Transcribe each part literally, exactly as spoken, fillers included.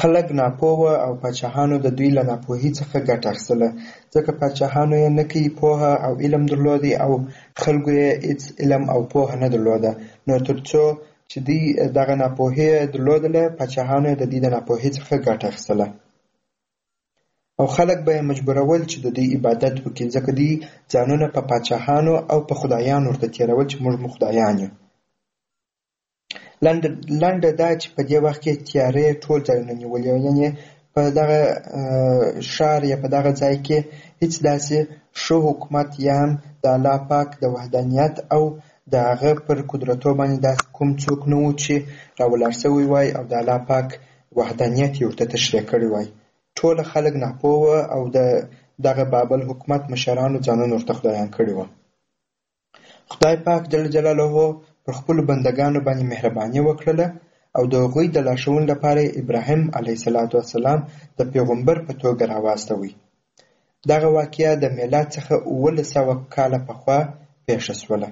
خلک ناپوه او پاچاهانو د دوی له ناپوهۍ څخه ګټه اخیستله، ځکه پاچاهانو یې نه کوي پوهه او علم درلودی او خلکو یې هېڅ علم او پوهه نه درلوده. نو تر څو چې دوی دغه ناپوهي درلودله، پاچاهانو یې د دوی د ناپوهۍ څخه ګټه اخیستله او خلک به یې مجبورول چې د دوی عبادت وکړي، ځکه دوی ځانونه په پاچاهانو او په خدایانو ورته تېرول چې موږ مو خدایان یو. لنډه دا چې په دې وخت کې تیارې ټول ځایونه نیولي وو، یعنې په دغه ښار یا په دغه ځای کې هېڅ داسې ښه حکومت یا هم د الله پاک د وحدانیت او د هغه پر قدرتو باندې داسې کوم څوک نه وو چې راولاړ شوی وای او د الله پاک وحدانیت یې ورته تشریح کړی وای. ټول خلک ناپوه او د دغه بابل حکومت مشرانو ځانونه ورته خدایان کړي وو. خدای پاک جل جلاله پر خپلو بندګانو باندې مهرباني وکړله او د هغوی د لارښوونې لپاره ابراهیم علیه السلام د پیغمبر په توګه راواستوی. دغه واقعه د میلاد څخه اوولس سوه کاله پخوا پیښه شوله.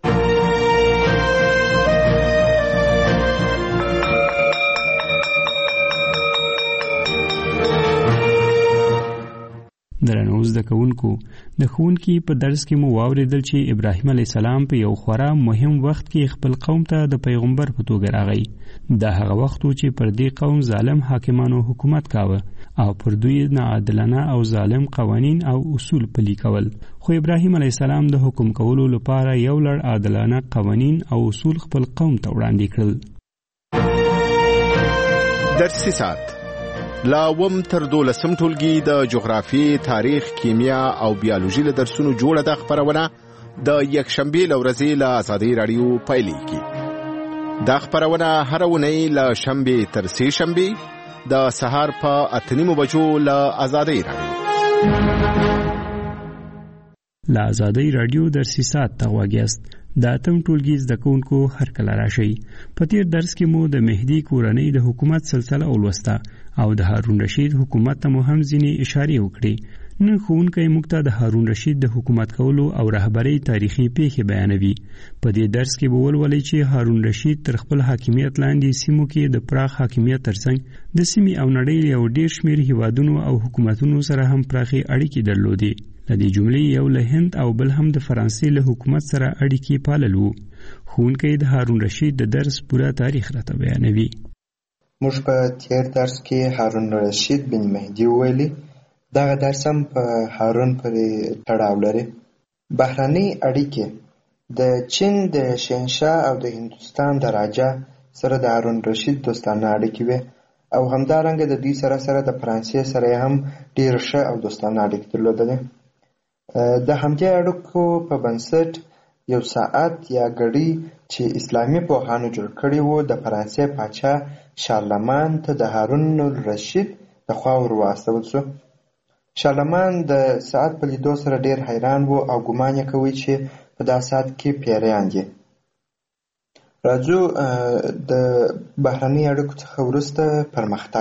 درنو زده کوونکو، د ښوونکي په درس کې مو واورېدل چې ابراهیم علیه السلام په یو خورا مهم وخت کې خپل قوم ته د پیغمبر په توګه راغی. دا هغه وخت و چې پر دې قوم ظالم حاکمانو حکومت کاوه او پر دوی ناعادلانه او ظالم قوانین او اصول پلي کول. خو ابراهیم علیه السلام د حکم کولو لپاره یو لړ عادلانه قوانین او اصول خپل قوم ته وړاندې کړل. درسي ساعت لا وم تر دولسم ټولګي د جغرافي، تاریخ، کیمیا او بیولوژي له درسونو جوړه ده خپرونه د یکشنبې له ورځې له ازادۍ راډیو پیلېږي. دا خپرونه هره اونۍ له شنبې تر سې شنبې د سهار په اته نیمو بجو له ازادۍ راډیو له ازادۍ راډیو درسي ساعت ته غوږ یاست. د اتم ټولګي زده کوونکو هرکله راشئ. په تېر درس کې مو د مهدي کورنۍ د حکومت سلسله ولوسته او د هارون رشید حکومت ته مو هم ځینې اشارې وکړې. نن ښوونکی موږ ته د هارون رشید د حکومت کولو او رهبرۍ تاریخي پیښې بیانوي. په دې درس کې به ولولئ چې هارون رشید تر خپل حاکمیت لاندې سیمو کې د پراخ حاکمیت ترڅنګ د سیمې او نړۍ یو ډېر شمېر هیوادونو او حکومتونو سره هم پراخې اړیکې درلودې. د دې جملې یو له هند او بل هم د فرانسې له حکومت سره اړیکې پالل وو. ښوونکی د هارون رشید د درس پوره تاریخ راته بیانوي. موږ په تیر درس کې هارون رشید بن مهدي وویلي. دغه درس هم په هارون پورې تړاو لري. بهرنۍ اړیکې د چین د شهنشاه او د هندوستان د راجا سره د هارون رشید دوستانه اړیکې وې او همدارنګه د دوی سره سره د فرانسې سره هم ډېر ښه او دوستانه اړیکې درلودلې. د همدې اړیکو په بنسټ یو ساعت یا ګړۍ چې اسلامي پوهانو جوړ کړی وو د فرانسې پاچا شارلمان ته د هارون الرشید د خوا ور واستول شو. شارلمان د ساعت په لیدو سره ډېر حیران و او ګمان یې کوي چې په دا ساعت کې پیریان دي. راځو د بهرنۍ اړیکو څخه وروسته پرمختګ.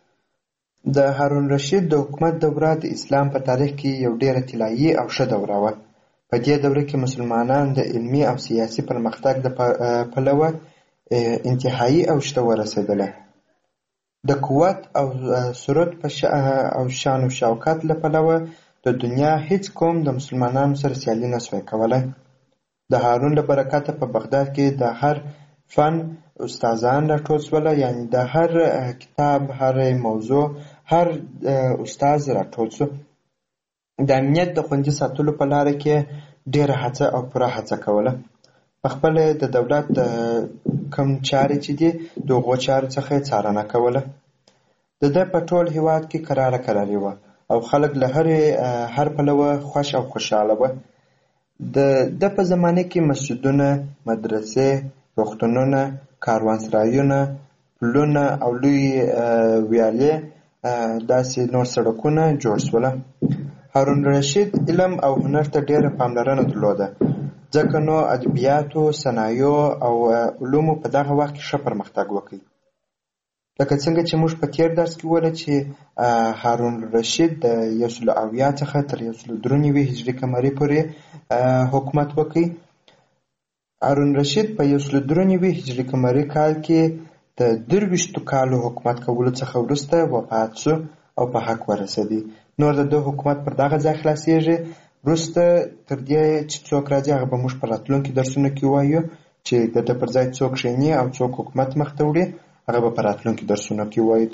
د هارون رشید د حکومت دوره د اسلام په تاریخ کې یو ډېره طلایي او ښه دوره وه. په دې دوره کې مسلمانان د علمي او سیاسي پرمختګ د پلوه انتهایی اوج ته ورسېدله. د قوت او ثروت په او شان او شوکت له پلوه د دنیا هیڅ قوم د مسلمانانو سره سیالي نه شوی کولی. د هارون له برکته په بغداد کې د هر فن استادان راټول شول، یعنی د هر کتاب، هر موضوع، هر استاد راټول شو. د امنیت د خوندي ساتلو په لاره کې ډېره هڅه او پوره هڅه کوله. په خپله د دولت کوم چارې چې دي د هغو چارو څخه یې څارنه کوله. د ده په ټول هېواد کې کراره کراري وه او خلک له هرې هر پلوه خوښ او خوشحاله وه. د ده په زمانه کې مسجدونه، مدرسې، روغتونونه، کاروانسرایونه، پلونه او لوی ویالې داسې نور سړکونه جوړ شوله. هارون رشید علم او هنر ته ډېره پاملرنه درلوده، ځکه نو ادبیاتو، صنایعو او علومو په دغه وخت کې ښه پرمختګ وکړ. لکه څنګه چې موږ په تېر درس کې وویل چې هارون رشید د یو سل اویا څخه تر یو سل درې نوي هجري قمري پورې حکومت وکړ. هارون رشید په یو سل درې نوي هجري قمري کال کې د درویشتو کالو حکومت کولو څخه وروسته وفات شو او په حق ورسېدی. نور د ده حکومت پر دغه ځای خلاصېږي. وروسته تر دې چې څوک راځي هغه به موږ په راتلونکي درسونو کې ووایو چې د ده پر ځای څوک کښېني او څوک حکومت مخ ته وړي، هغه به په راتلونکي درسونو کې ووایو.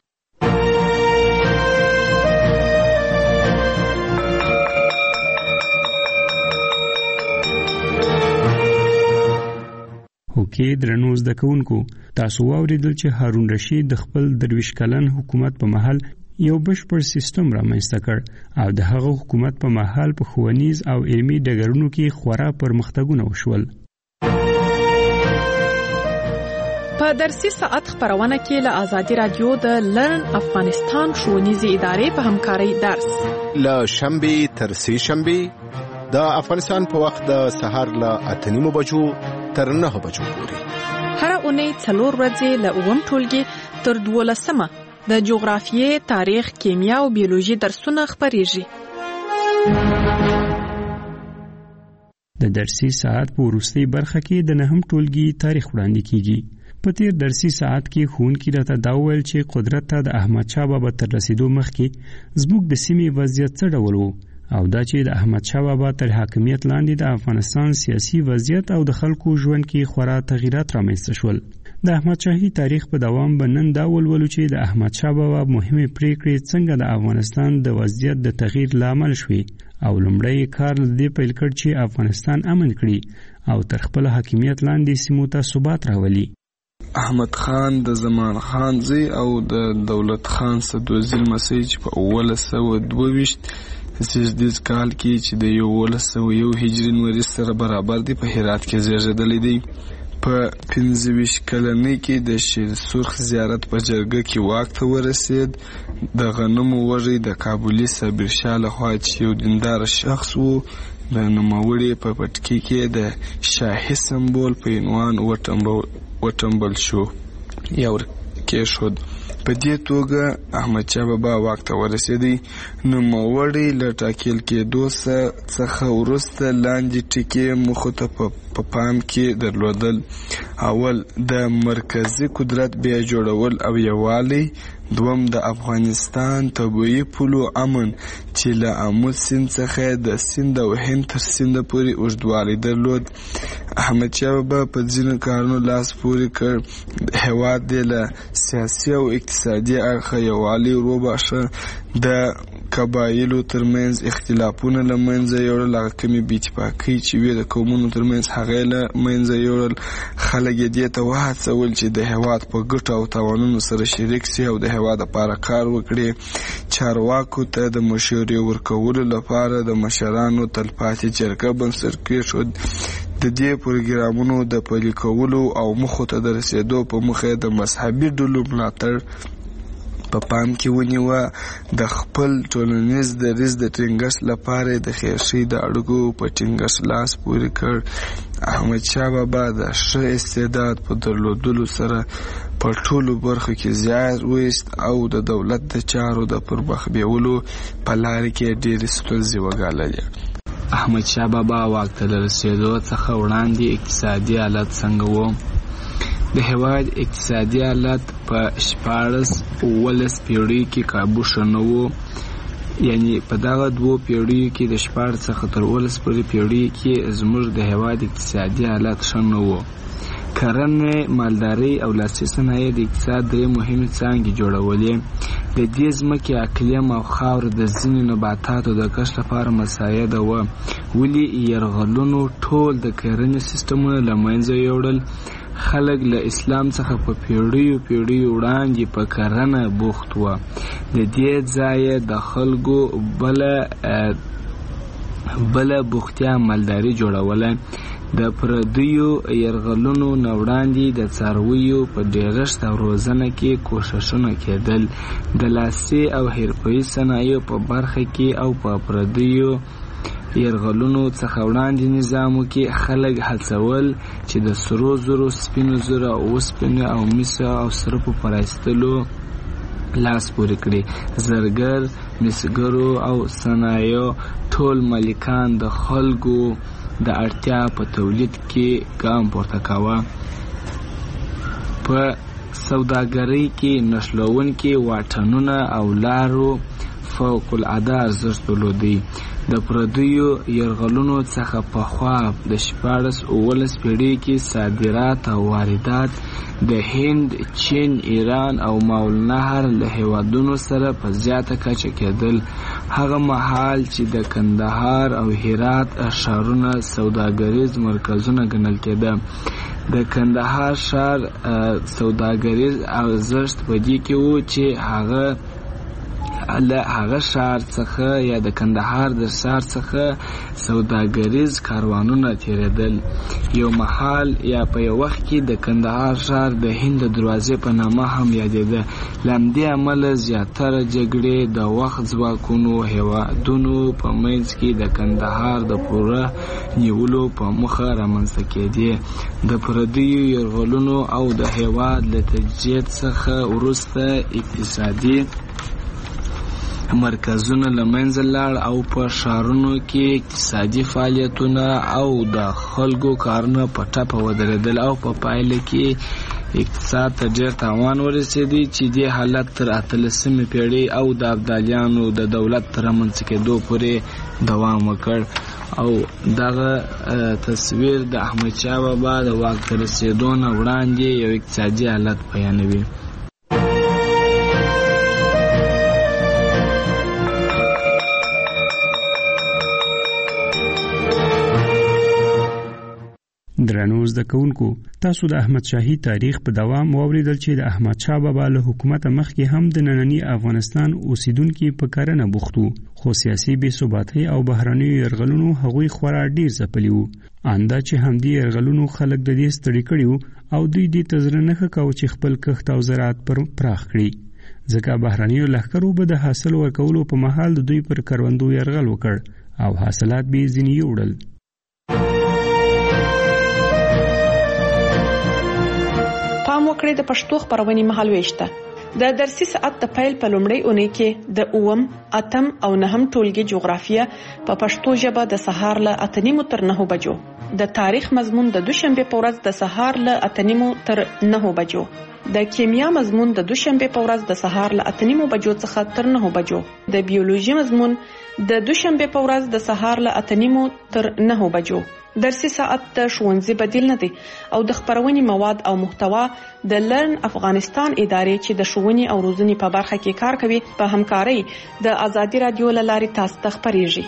هوکې درنو زده کوونکو، تاسو واورېدل چې هارون رشید د خپل درویشت کلن حکومت په مهال یو بشپړ سیستم رامنځته کړ او د هغه حکومت په مهال په ښوونیز او علمي ډګرونو کې خورا پرمختګونه وشول. په درسي ساعت خبرونه کې له آزادي رادیو د لرن افغانستان ښوونیزې ادارې په همکارۍ درس له شنبې تر سې شنبې د افغانستان په وخت د سهار له اته نیمو بجو تر نهه بجو پورې هر اونۍ څلور ورځې له اووم ټولګي تر دولسمه د جغرافیې، تاریخ، کیمیا او بیولوژي درسونه خپریږي. د درسي ساعت په وروستۍ برخه کې د نهم ټولګي تاریخ وړاندې کیږي. په تیر درسي ساعت کې ښوونکي راته دا وویل چې قدرت ته د احمدشاه بابا تر رسیدو مخکې زموږ د سیمې وضعیت څه ډول و، او دا چې د احمدشاه بابا تر حاکمیت لاندې د افغانستان سیاسي وضعیت او د خلکو ژوند کې خورا تغییرات رامنځته شول. د احمدشاهي تاریخ په دوام به نن دا ولولو چې د احمدشاه بابا مهمې پریکړې څنګه د افغانستان د وضعیت د تغییر لامل شوې او لومړی کار له دې پیل کړ چې افغانستان امن کړي او تر خپل حاکمیت لاندې سیمو ته ثبات راولي. احمد خان د زمان خان زوی او د دولت خان سدوزي لمسی چې په اوولس سوه دوه ویشت زیږدیز کال کې چې د یولس سوه یو هجري نوریز سره برابر دی په هرات کې زیږېدلی دی. په پنځه ویشت کلنۍ کې د شیر سرخ زیارت په جرګه کې واک ته ورسېد. د غنمو وږی د کابلي صابرشاه لخوا چې یو دیندار شخص و د نوموړي په پټکي کې د شاهي سمبول په عنوان وټمبل شو یا ورکېښود. په دې توګه احمدشاه بابا واک ته ورسېدی. نوموړي له ټاکل کېدو څخه وروسته لاندې ټکي موخو ته په پام کې درلودل. اول د مرکزي قدرت بیا جوړول او یووالی. دوم د افغانستان طبیعي پولو امن چې له آمو سیند څخه د سیند او هند تر سینده پورې اوږدوالی درلود. احمدشاه بابا په ځینو کارونو لاس پورې کړ. هېواد یې له سیاسي او اقتصادي اړخه یووالی وروباښه. د قبایلو ترمنځ اختلافونه له منځه یوړل. هغه کمې بې اتفاقۍ چې وې د قومونو ترمنځ هغه یې له منځه یوړل. خلک یې دې ته وهڅول چې د هېواد په ګټو او تاوانونو سره شریک سي او د هېواد لپاره کار وکړي. چارواکو ته د مشورې ورکولو لپاره د مشرانو تلپاتې جرګه بنسټ کېښود. د دې پروګرامونو د پلي کولو او موخو ته د رسېدو په موخه د مذهبي ډلو ملاتړ په پام کې ونیوه. د خپل ټولنیز دریځ د ټینګښت لپاره د خیرخي د اړیکو په ټینګښت لاس پورې کړ. احمدشاه بابا د ښه استعداد په درلودلو سره په ټولو برخو کې زیار وایست او د دولت د چارو د پرمخ بیولو په لارې کې ډېرې ستونزې وګاللې. احمدشاه بابا واک ته له رسېدو څخه وړاندې اقتصادي حالت څنګه و؟ د هېواد اقتصادي حالت په شپاړس اوولس پیړیو کې کابو ښه نه و. یعنی په دغه دوو پیړیو کې د شپاړس څخه تر اوولس پورې پیړیو کې زموږ د هېواد اقتصادي حالت ښه نه و. کرنې، مالدارۍ او لاسي صنایع د اقتصاد درې مهمې څانګې جوړولې. د دې ځمکې اقلیم او خاوره د ځینو نباتاتو د کښت لپاره مساعده وه، ولې یرغلونو ټول د کرنې سیستمونه له منځه یوړل. خلک له اسلام څخه په پیړیو پیړیو وړاندې په کرنه بوخت وه. د دې ځایه د خلکو بله بله بوختیا مالداري جوړوله. د پردیو یرغلونو نه وړاندې د څارویو په ډېرښت او روزنه کې کوښښونه کېدل. د لاسي او حرفوي صنایعو په برخه کې او په پردیو یرغلونو څخه وړاندې نظامو کې خلک هڅول چې د سرو زرو، سپینو زرو، اوسپنې او مسو او سرپو په رایستلو لاس پورې کړي. زرګر، مسګرو او صنایعو ټول مالکان د خلکو د اړتیا په تولید کې ګام پورته کاوه. په سوداګرۍ کې نښلونکي واټنونه او لارو فوق العاده ارزښت درلودی. د پردیو یرغلونو څخه پخوا د شپاړس اوولس پیړۍ کې صادرات او واردات د هند، چین، ایران او ماول نهر له هیوادونو سره په زیاته کچه کېدل. هغه مهال چې د کندهار او هرات ښارونه سوداګریز مرکزونه ګڼل کېده. د کندهار ښار سوداګریز ارزښت په دې کې و چې هغه له هغه ښار څخه یا د کندهار د ښار څخه سوداګریز کاروانونه تیرېدل. یو مهال یا په یو وخت کې د کندهار ښار د هند د دروازې په نامه هم یادېده. له همدې امله زیاتره جګړې د وخت ځواکونو هېوادونو په منځ کې د کندهار د پوره نیولو په موخه رامنځته کېدې. د پردیو یرغلونو او د هېواد له تجدید څخه وروسته اقتصادي مرکزونه له منځه لاړ او په ښارونو کې اقتصادي فعالیتونه او د خلکو کارونه په ټپه ودرېدل او په پایله کې اقتصاد ته ډېر تاوان ورسېدی چې دې حالت تر اتلسمې پیړۍ او د ابدالیانو د دولت تر رامنځته کېدو پورې دوام وکړ. او دغه تصویر د احمدشاه بابا د واک ته رسېدو نه وړاندې یو اقتصادي حالت بیانوي. درنو زده کوونکو، تاسو د احمد شاهي تاریخ په دوام واوریدل چې د احمد شاه بابا له حکومت مخکې هم د نننی افغانستان اوسیدونکي په کرنه بوختو، خو سیاسي بې ثباتۍ او بهرنیو یرغلونو هغوی خورا ډیر ځپلي وو. انده چې همدې یرغلونو خلک د دې ستړي کړي وو او دوی دې ته زړه نه ښه کاوه چې خپل کښت او زراعت پر پراخ کړي. ځکه بهرنیو لښکرو به د حاصل ورکولو په مهال د دوی پر کروندو یرغل وکړ او حاصلات به یې ځینې یوړل. پام وکړئ د پښتو خبرونې مهالويش ته. د درسي ساعت د پیل په لومړۍ اونۍ کې د اووم، اتم او نهم ټولګي جغرافیه په پښتو ژبه د سهار له اته نیمو تر نهو بجو، د تاریخ مضمون د دوشنبه په ورځ د سهار له اته نیمو تر نهو بجو، د کیمیا مضمون د دوشنبه په ورځ د سهار له اته نیمو بجو څخه تر نهو بجو، د بیولوژي مضمون د دوشنبه په ورځ د سهار له اته نیمو تر نهو بجو. درسي ساعت د ښوونځي بدیل نه دی او د خبرونې مواد او محتوا د لرن افغانستان ادارې چې د ښوونې او روزنې په برخه کې کار کوي په همکارۍ د ازادي رادیو له لارې تاسو ته خبرېږي.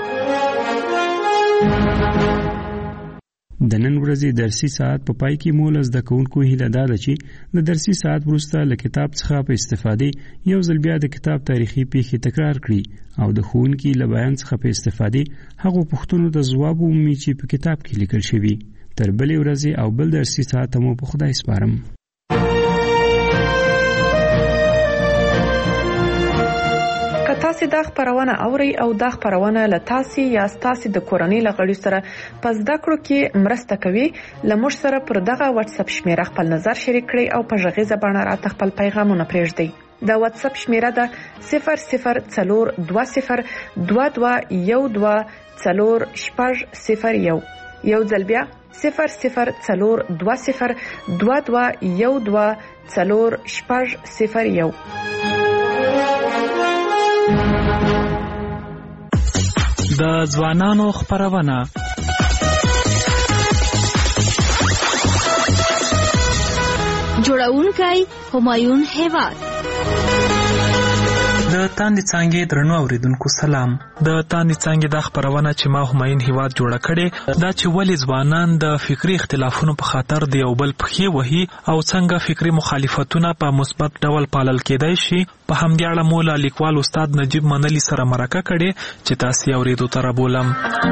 د نن ورځې درسي ساعت په پای کې مول زده کوونکو هیله ده چې د درسي ساعت وروسته له کتاب څخه په استفادې یو ځل بیا د کتاب تاریخي پیښې تکرار کړي او د ښوونکي له بیان څخه په استفادې هغو پوښتنو ته ځواب ومومي چې په کتاب کې لیکل شوي. تر بلې ورځې او بل درسي ساعت مو په خدای سپارم. تاسو دا خبرونه اوري او دا خبرونه له تاسو یا تاسو د کورنۍ لغړي سره پس د کړو کې مرسته کوي. لمر سره پر دغه واتس اپ شمیره خپل نظر شریک کړئ او په ژغیزه باندې راته خپل پیغامونه پرېږدئ. د واتس اپ شمیره ده صفر صفر څلور دوه صفر دوه دوه یو دوه څلور شپږ صفر یو. یو ځل بیا صفر صفر څلور دوه صفر دوه دوه یو دوه څلور شپږ صفر یو. د ځوانانو خبرونه جوړونکی همایون هیواد. د تاندې څانګې درنو اوریدونکو سلام. د تاندې څانګې د خبرونه چې ما همایون هیواد جوړه کړې دا چې ولې ځوانان د فکری اختلافونو په خاطر د یو بل پښې وهي او څنګه فکری مخالفتونه په مثبت ډول پالل کېدای شي. په همدې اړه مو له لیکوال استاد نجیب منلی سره مرکه کړې چې تاسو یې اوریدو ته رابولم.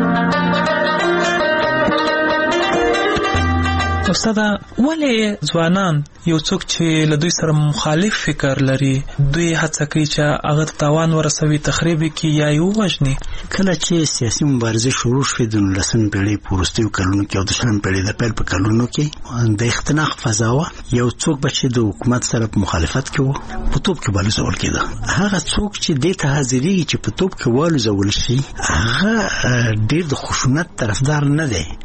استاد، ولې ځوانان یو څوک چې له دوی سره مخالف فکر لري دوی هڅه کوي چې هغه تاوان ورسوي، تخریب کړي یا یې ووژني؟ کله چې سیاسي مبارزه شروع شوې د نولسمې پیړۍ په وروستیو کلونو کې او د شلمې پیړۍ د پیل په کلونو کې د اختناق فضا وه. یو څوک به چې د حکومت سره په مخالفت کې و په توپ کې والوځول کېده. هغه څوک چې دې ته حاضرېږي چې په توپ کې والوځول شي هغه ډېر د خشونت طرفدار نه دی.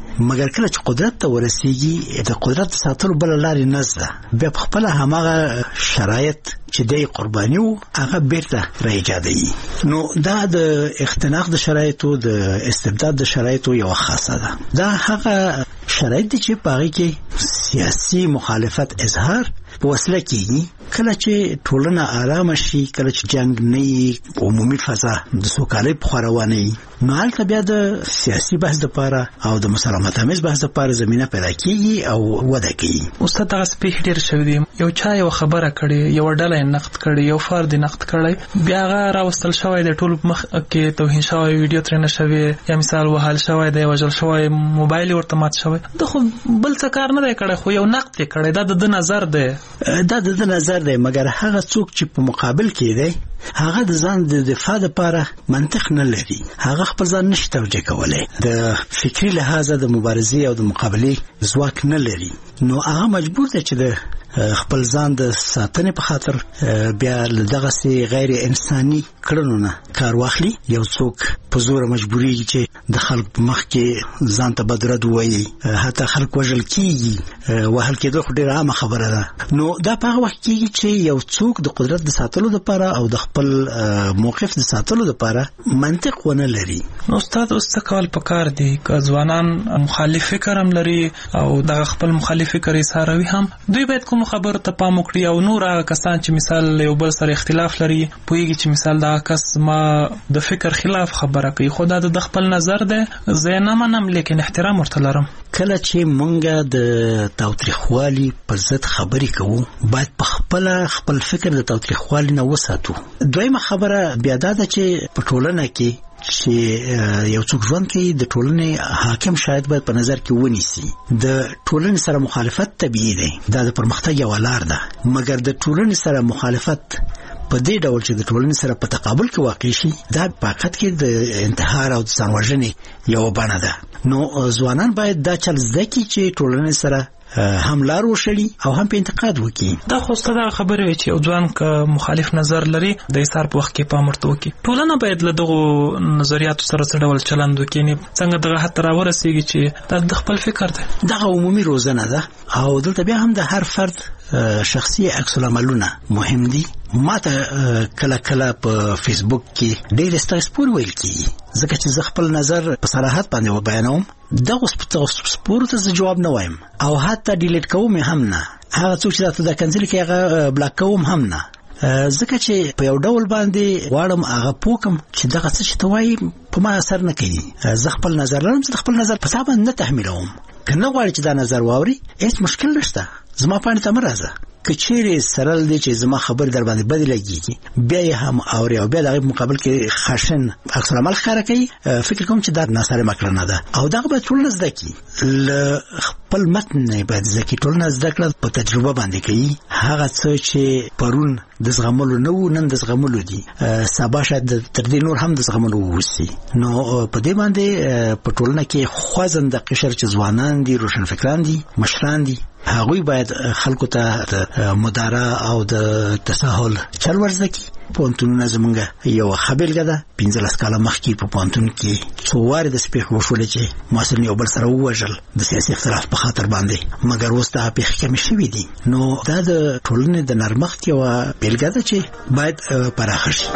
مګر کله چې قدرت ته ورسیږي د قدرت ساتلو بل لارې نشته، بیا په خپل هماغه شرایط چې د قرباني وو هغه بیرته راایجادوي. نو دا د اختناق د شرایطو د استبداد د شرایطو یو خاصه ده. دا هغه شرایط چې په هغه کې سیاسي مخالفت اظهار په وسیله کېږي. کله چې ټولنه آرام شي، کله چې جنگ نه وي، عمومي فضا د سوکالۍ په خوا روانه وي، نو هلته بیا د سیاسي بحث دپاره او د مسالمت آمیز بحث دپاره زمینه پیدا کېږي او وده کوي. استاد دغه سپېښ ډېر شوي دي، یو چا یو خبره کړې، یو ډله یې نقد کړې، یو فرد یې نقد کړی، بیا هغه راوستل شوی د ټولو په مخ کې توهین شوی، ویډیو ترېنه شوې، یا مثال وهل شوی دی، وژل شوی، موبایل یې ورته مات شوی. دا خو بل څه کار نه دی کړی، خو یو نقد یې کړی. دا د ده نظر دی، دا د ده نظر دی. مګر هغه څوک چې په مقابل کې دی هغه د ځان د دفاع لپاره منطق نه لري، هغه خپل ځان نشي توجیه کولی، د فکري لحاظه د مبارزې او د مقابلې ځواک نه لري. نو هغه مجبور دی چې د خپل ځان د ساتنې په خاطر بیا له دغسې غیر انساني کړنو نه کار واخلي. یو څوک په زوره مجبوریږي چې د خلکو په مخ کې ځان ته بدرد ووایي، حتی خلک وژل کېږي. وهل کېدل خو ډېره عامه خبره ده. نو دا په هغه وخت کېږي چې یو څوک د قدرت د ساتلو دپاره او د خپل موقف د ساتلو دپاره منطق ونه لري. نو استاد اوس څه کول پکار دي؟ که ځوانان مخالف فکر هم لري او دغه خپل مخالف فکر اظهاروي هم، دوی باید کوم خبر ته پام وکړي؟ او نور هغه کسان چې مثال یو بل سره اختلاف لري، پوهیږي چې مثال دا کس ما د فکر خلاف خبره کوي، خو دا د خپل نظر دی، زه نه منم لیکن احترام ورته لرم. کله چې مونږ د تاوتریخوالي پر ضد خبرې کوو باید په خپل خپل فکر د تاوتریخوالي نه وساتو. دویمه خبره بیا دا ده چې په ټولنه کې چې یو څوک ژوند کوي، د ټولنې حاکم شاید باید په نظر کې ونیسي. د ټولنې سره مخالفت طبیعي دی، دا د پرمختګ یوه لار ده، مګر د ټولنې سره مخالفت په دې ډول چې د ټولنې سره په تقابل کې واقع شي، دا په حقیقت کې د انتحار او د ځان وژنې یوه بڼه ده. نو ځوانان باید دا چل زده کړي چې ټولنې سره هم لار وشړي او هم په انتقاد وکړي. دا خو ستاسو خبره وي چې یو ځوان که مخالف نظر لري د ایثار په وخت کې پام ورته وکړي. ټولنه باید له دغو نظریاتو سره څه ډول چلند وکړي، څنګه دغه حد ته راورسېږي چې دا د خپل فکر دی. دغه عمومي روزنه ده او دلته بیا هم د هر فرد شخصي عکس العملونه مهم دي. ما ته کله کله په فیسبوک کې ډېر سپور ویل کېږي، ځکه چې زه خپل نظر په صراحت باندې وبیانوم. دغه سپورو ته زه جواب نه وایم او حتی ډیلیټ کوم هم نه. هغه څوک چې راته دا کنسل کوي هغه بلاک کوم هم نه، ځکه چې په یو ډول باندې غواړم هغه پوکم چې دغه څه چې ته وایي په ما اثر نه کوي. زه خپل نظر لرم، زه خپل نظر په تا باندې نه تحمیلوم. که نه غواړي چې دا نظر واوري هیڅ مشکل نشته، زما پاڼې ته مه راځه. که چیرې سرل دی چې زما خبر در باندې بدې لګېږي بیا یې هم اوري او بیا د هغې په مقابل کې خشن عکس العمل ښکاره کوي، فکر کوم چې دا ناسالمه کړنه ده او دغه باید ټولنه زده کړي. له خپل متن نه باید زده کړي. ټولنه زده کړه په تجربه باندې کوي. هغه څه چې پرون د زغملو نه وو نن د زغملو دي، سبا شاید تر دې نور هم د زغملو ووسي. نو په دې باندې په ټولنه کې خوځنده قشر چې ځوانان دي، روشنفکران دي، مشران دي، هغوی باید خلکو ته د مدارا او د تساهل چل ورزده کړي. پوهنتونونه زمونږ یوه ښه بېلګه ده. پنځلس کاله مخکې په پوهنتون کې څو وارې د پېښې وشولې چې محصلین یو بل سره ووژل د سیاسي اختلاف په خاطر باندې، مګر اوس دا پېښې کمې شوي دي. نو دا د ټولنې د نرمښت یوه بېلګه ده چې باید پراخه شي.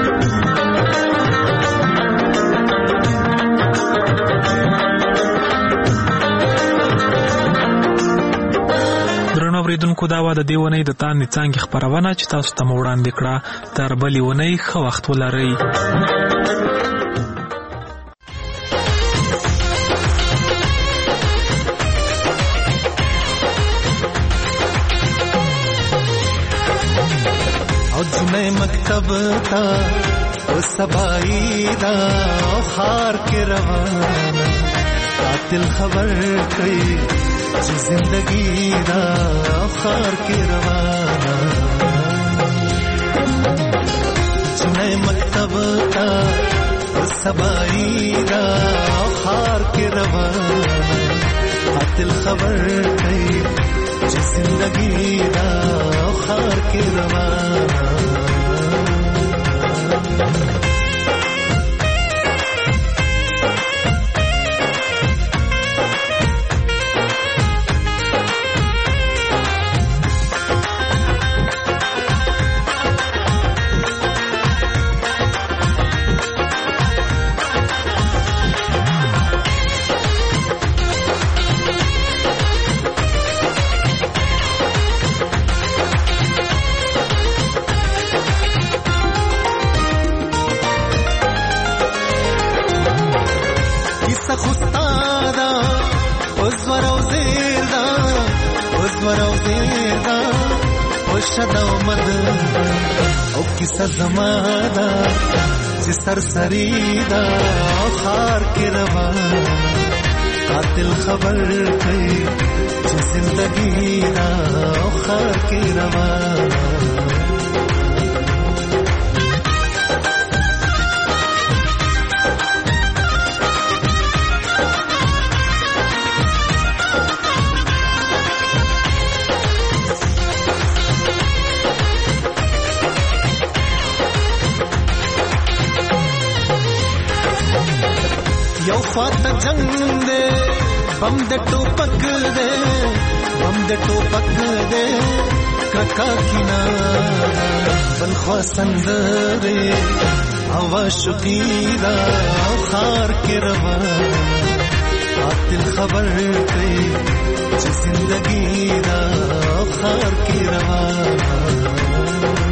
اوریدونکو دا و د دې ونې د تاندې څانګې خپرونه چې تاسو ته مو وړاندې کړه. تر بلې ونې ښه وخت ولرئ. او جنې مکتب تا او سبای دا خار کې روانه قاتل خبر کوي چې زندگی دا خار کې روانه. جنې مکتب تا او سبای دا خار کې روانه قاتل خبر کوي چې زندگی دا خار کې روانه. شدا مد او کیسه زمادا چې سرسری دا خار کې روان قاتل خبر کوي چې زندگی دا خار کې روان یو فات جنگ دے بم د ټوپک دے بم د ټوپک دے ککا کینا بل خوا سندره او شقیدا خار کې روان قاتل خبر کوي چې زندگی دا خار کې روان